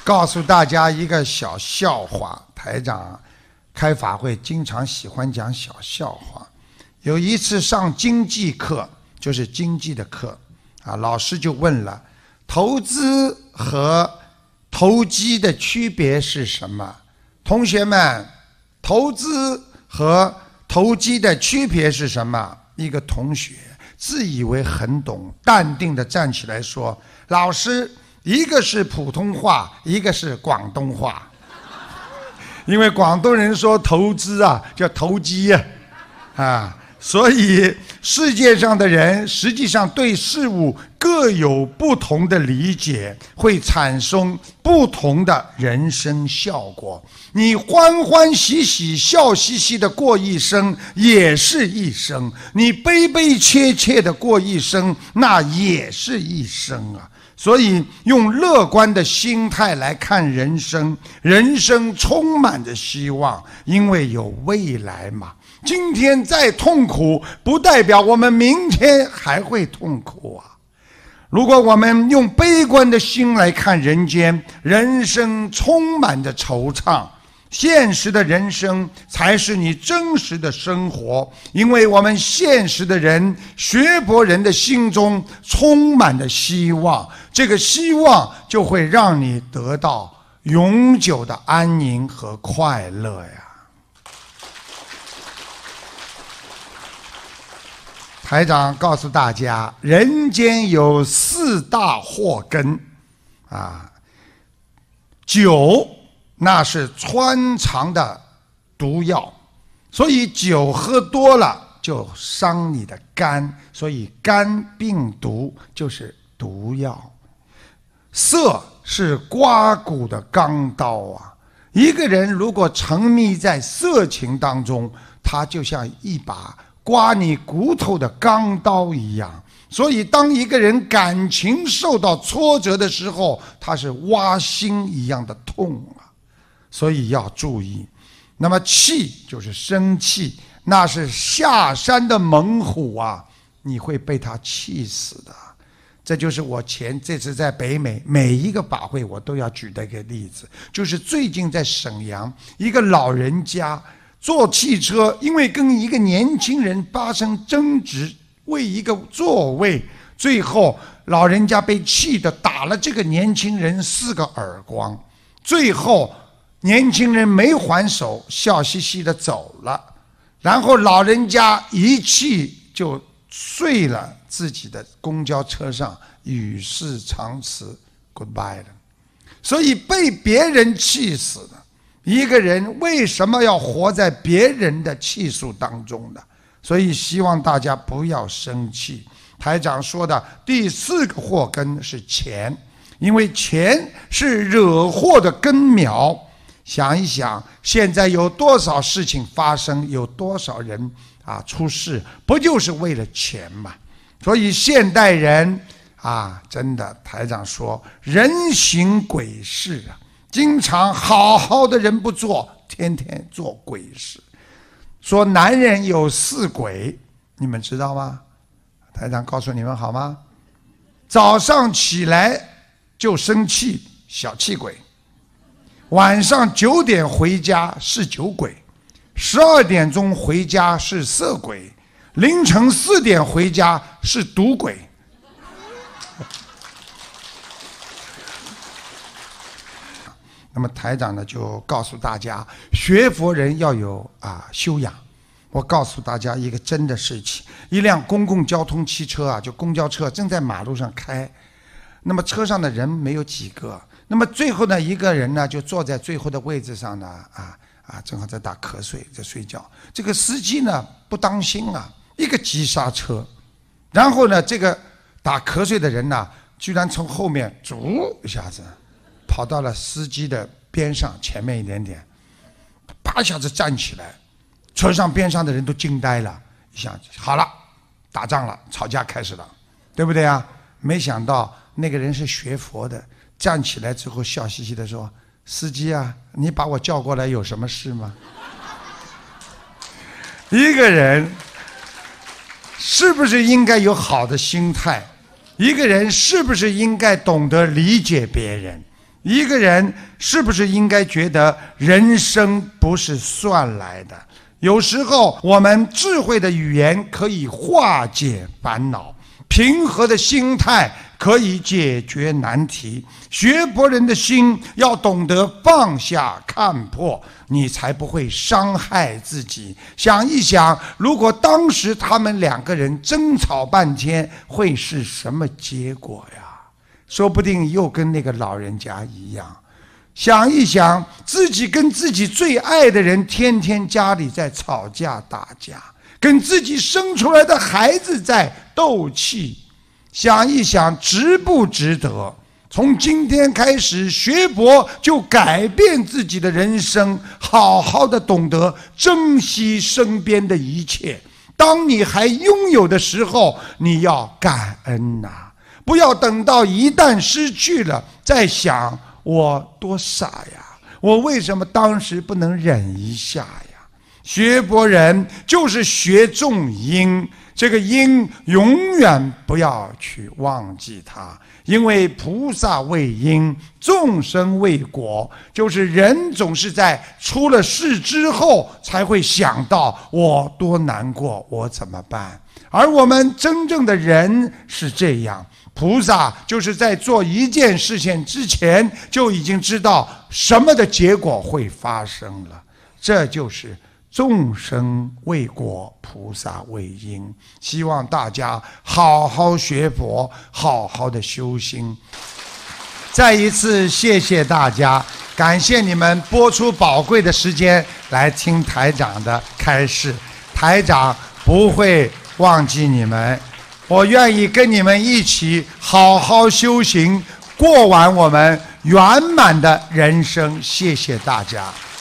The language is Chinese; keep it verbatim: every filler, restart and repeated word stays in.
告诉大家一个小笑话。台长开法会经常喜欢讲小笑话。有一次上经济课，就是经济的课啊，老师就问了，投资和投机的区别是什么？同学们，投资和投机的区别是什么？一个同学自以为很懂，淡定地站起来说，老师，一个是普通话，一个是广东话。因为广东人说投资啊叫投机啊，啊，所以世界上的人实际上对事物各有不同的理解，会产生不同的人生效果。你欢欢喜喜笑嘻嘻的过一生也是一生，你悲悲切切的过一生那也是一生啊。所以用乐观的心态来看人生，人生充满着希望，因为有未来嘛。今天再痛苦不代表我们明天还会痛苦啊。如果我们用悲观的心来看人间，人生充满着惆怅，现实的人生才是你真实的生活。因为我们现实的人，学佛人的心中充满着希望，这个希望就会让你得到永久的安宁和快乐呀。台长告诉大家，人间有四大祸根啊，酒那是穿肠的毒药，所以酒喝多了就伤你的肝，所以肝病毒就是毒药。色是刮骨的钢刀啊，一个人如果沉迷在色情当中，他就像一把刮你骨头的钢刀一样。所以当一个人感情受到挫折的时候，他是挖心一样的痛啊。所以要注意。那么气就是生气，那是下山的猛虎啊，你会被他气死的。这就是我前这次在北美每一个法会我都要举的一个例子，就是最近在沈阳，一个老人家坐汽车，因为跟一个年轻人发生争执，为一个座位，最后老人家被气得打了这个年轻人四个耳光，最后年轻人没还手，笑嘻嘻的走了，然后老人家一气就睡了自己的公交车上，与世长辞 goodbye 了。所以被别人气死了，一个人为什么要活在别人的气数当中呢？所以希望大家不要生气。台长说的第四个祸根是钱，因为钱是惹祸的根苗。想一想，现在有多少事情发生，有多少人啊出事，不就是为了钱吗？所以现代人啊，真的，台长说人行鬼事啊，经常好好的人不做，天天做鬼事。说男人有四鬼，你们知道吗？台长告诉你们好吗？早上起来就生气，小气鬼；晚上九点回家是酒鬼；十二点钟回家是色鬼；凌晨四点回家是赌鬼。那么台长呢就告诉大家，学佛人要有啊修养。我告诉大家一个真的事情，一辆公共交通汽车啊，就公交车正在马路上开，那么车上的人没有几个，那么最后呢，一个人呢就坐在最后的位置上呢，啊啊，正好在打瞌睡，在睡觉。这个司机呢不当心啊，一个急刹车，然后呢，这个打瞌睡的人呢，居然从后面逐一下子跑到了司机的边上前面一点点，啪一下子站起来，车上边上的人都惊呆了，一想好了，打仗了，吵架开始了，对不对啊？没想到那个人是学佛的，站起来之后笑嘻嘻的说：“司机啊，你把我叫过来有什么事吗？”一个人是不是应该有好的心态？一个人是不是应该懂得理解别人？ 一个人是不是应该觉得人生不是算来的？有时候我们智慧的语言可以化解烦恼，平和的心态可以解决难题。学佛人的心要懂得放下看破，你才不会伤害自己。想一想，如果当时他们两个人争吵半天，会是什么结果呀？说不定又跟那个老人家一样。想一想，自己跟自己最爱的人天天家里在吵架打架，跟自己生出来的孩子在斗气，想一想值不值得？从今天开始学佛，就改变自己的人生，好好的懂得珍惜身边的一切。当你还拥有的时候，你要感恩呐、啊，不要等到一旦失去了再想我多傻呀，我为什么当时不能忍一下呀？学佛人就是学种因，这个因永远不要去忘记它，因为菩萨为因，众生为果，就是人总是在出了事之后才会想到我多难过，我怎么办？而我们真正的人是这样，菩萨就是在做一件事情之前就已经知道什么的结果会发生了，这就是众生为果，菩萨为因。希望大家好好学佛，好好的修心。再一次谢谢大家，感谢你们播出宝贵的时间来听台长的开示，台长不会忘记你们，我愿意跟你们一起好好修行，过完我们圆满的人生。谢谢大家。